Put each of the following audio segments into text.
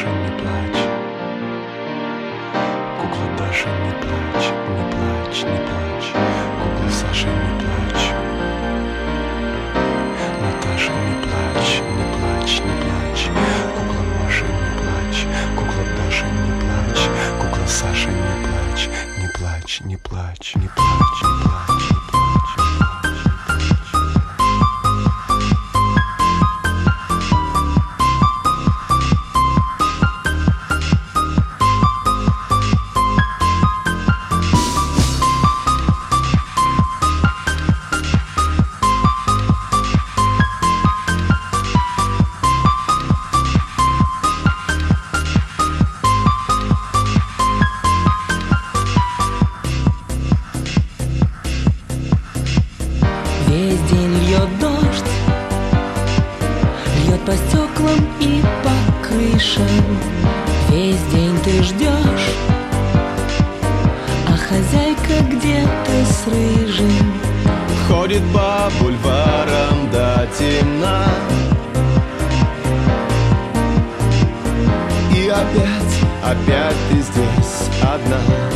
Маша, не плачь. Кукла Даша, не плачь, не плачь, не плачь. Кукла Саша, не плачь. Наташа, не плачь, не плачь, не плачь. Кукла Маша, не плачь. Кукла Даша, не плачь. Кукла Саша, не плачь. Не плачь, не плачь, не плачь, не плачь, не плачь. Весь день льет дождь, льет по стеклам и по крышам. Весь день ты ждешь, а хозяйка где-то с рыжим ходит по бульварам до темна. И опять ты здесь одна.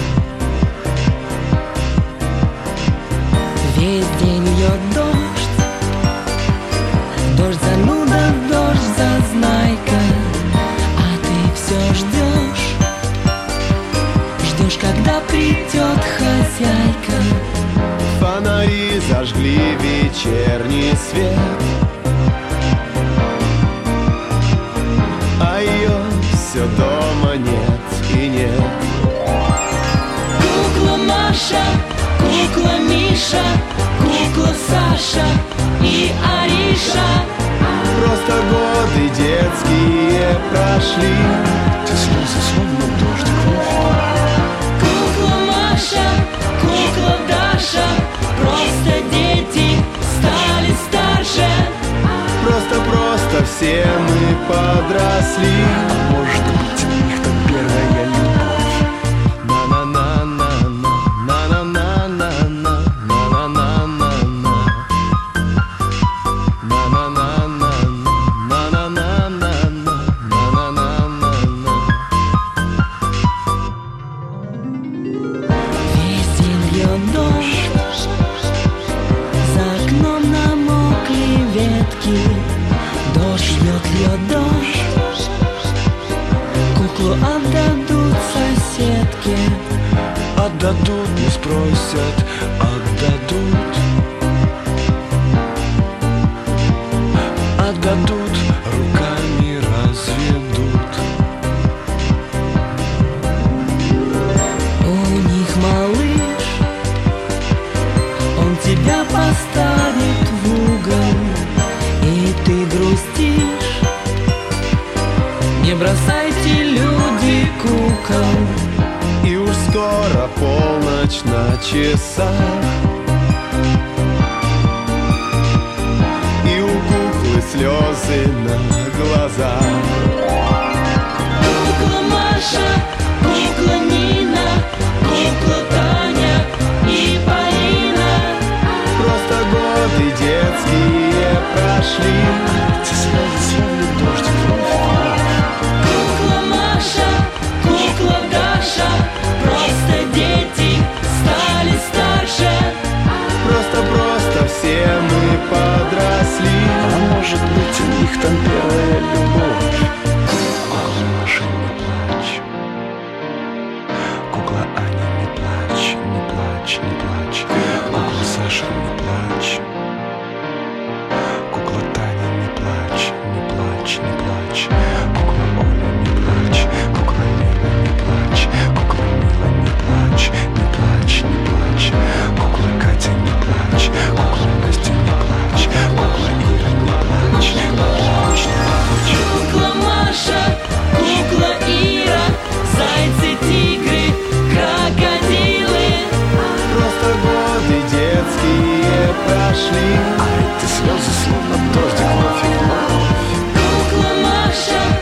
Весь день льет дождь, дождь зануда, дождь зазнайка, а ты все ждешь, ждешь, когда придет хозяйка. Фонари зажгли вечерний свет, а ее все дома нет и нет. Кукла Маша, кукла Миша, кукла Саша и Ариша. Просто годы детские прошли. Эти слезы словно дождик в ночь. Кукла Маша, кукла Даша, просто дети стали старше. Просто все мы подросли. А может быть, у них там первая любовь. Весь день льет дождь, за окном намокли ветки. Дождь льет дождь, куклу отдадут соседке. Отдадут, не спросят, отдадут. Отдадут, руками разведут. У них малыш, он тебя поставит в угол, и ты грустишь. Не бросайте, люди, кукол. И уж скоро полночь на часах, и у куклы слезы на глазах. Кукла Маша, кукла Нина, кукла Таня и Полина. Просто годы детские прошли. Эти слезы словно дождик в ночь. Кукла Маша, кукла Даша, просто дети стали старше. Просто все мы подросли. А может быть, у них там первая любовь. Кукла Маша, не плачь. Кукла Аня, не плачь, не плачь, не плачь. Кукла Саша, не плачь. Кукла Таня, не плачь, не плачь, не плачь. Кукла Оля, не плачь. Кукла Лена, не плачь. Кукла Мила, не плачь, не плачь, не плачь. Кукла Катя, не плачь. Кукла Настя, не плачь. Кукла Ира, не плачь, не плачь, не плачь. Кукла Маша, кукла Ира, зайцы, тигры, крокодилы. Просто годы детские прошли. А эти слезы словно дождик вновь и вновь. Кукла Маша,